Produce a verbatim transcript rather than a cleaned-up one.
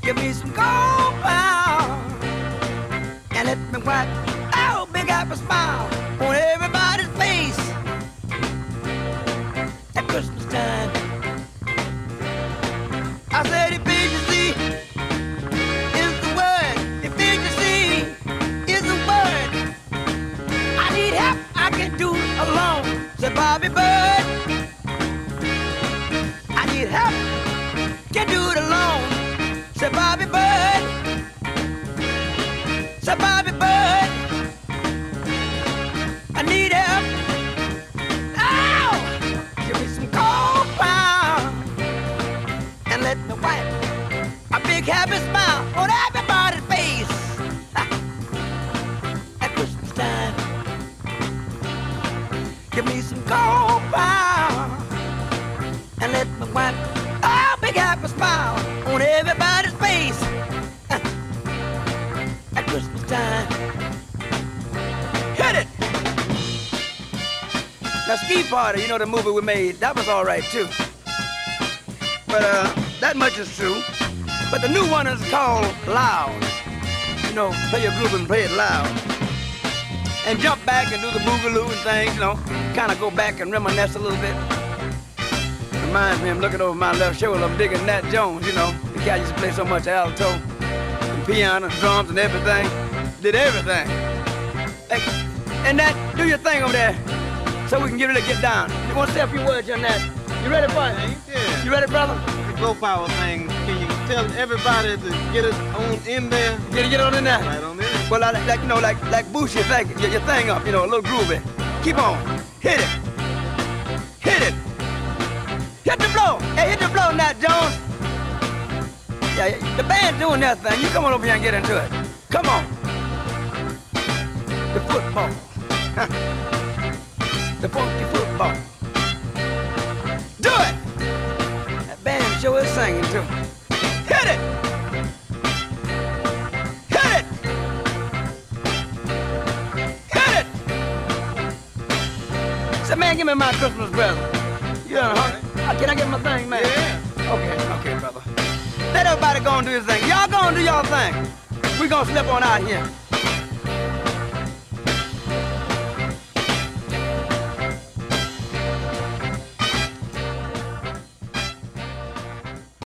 Give me some gold pound and let me wipe oh big happy smile on everybody's face at Christmas time. I said efficiency is the word. Efficiency is the word. I need help, I can do it alone, said Bobby Bird. I need help, can do it alone, said Bobby Bird. Said Bobby Bird. I need help. Ow! Give me some cold pound and let me wipe a big happy smile on everybody's face at Christmas time. Give me some cold pound and let me wipe a big happy smile on everybody's face at Christmas time. Hit it! Now, Ski Party, you know the movie we made, that was all right too. But uh, that much is true. But the new one is called Loud. You know, play your groove and play it loud. And jump back and do the boogaloo and things, you know, kind of go back and reminisce a little bit. Reminds me, I'm looking over my left shoulder, I'm digging Nat Jones, you know. The guy used to play so much alto, and piano, drums, and everything. Did everything. Hey, and Nat, do your thing over there, so we can get ready to get down. You want to say a few words on that? You ready, boy? Yeah. You ready, brother? The Glow Power thing, can you tell everybody to get it on in there? Get it, get it on in there? Right on there. Well, like, like you know, like, like boost your thing, get your thing up, you know, a little groovy. Keep on. Hit it. Hit it. Hit the blow. Hey, hit the blow, Nat Jones. Yeah, the band's doing their thing. You come on over here and get into it. Come on. The football. The funky football. Do it. That band sure is singing too. Hit it. Hit it. Hit it. Say, man, give me my Christmas present. You done hungry? Uh, Can I get my thing, man? Yeah. Okay, okay, brother. Let everybody go and do his thing. Y'all go and do y'all thing. We gonna slip on out here.